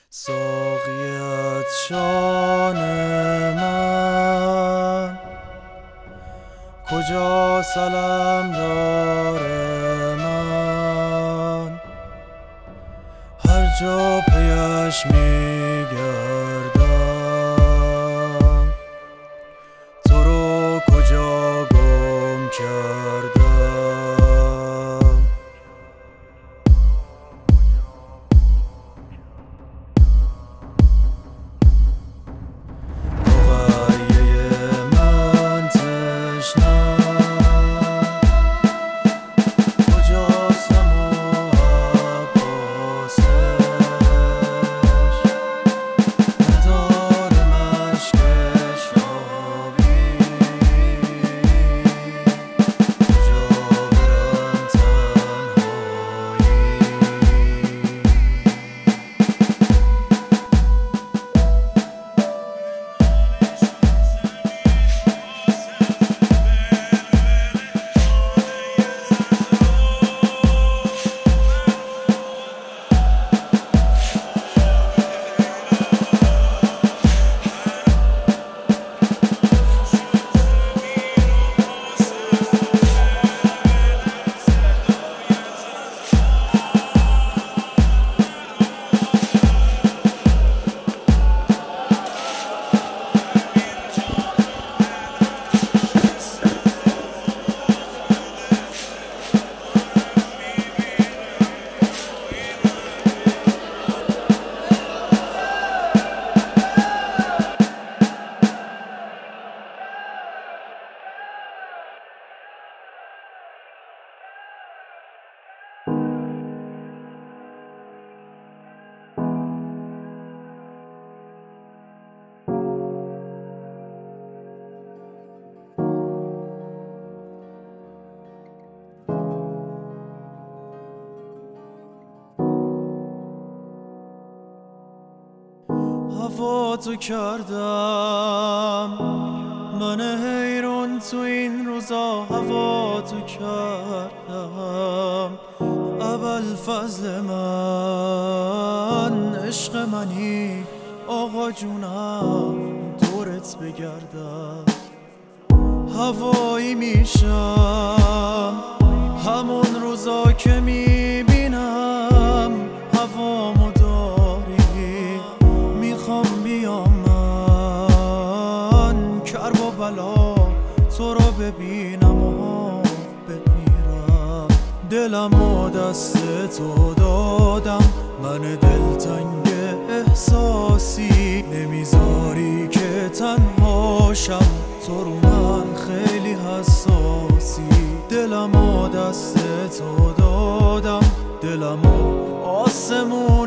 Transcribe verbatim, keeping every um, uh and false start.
ساقیت شان من کجا سلام دار من هر جا پیش میگردم تو رو کجا گم کردم هوا تو کردم من حیران تو این روزا هوا تو کردم ابوالفضل من عشق منی آقا جونم دورت بگردم هوایی میشم همون روزا که میبینم هوامو داری میخوام بیام من کرب و بلا تو رو ببینم و بمیرم دلم و دست تو دادم من دلتنگ احساسی نمیذاری که تنهاشم تو رو من خیلی حساسی دلم و دست تو دادم دلم و آسمون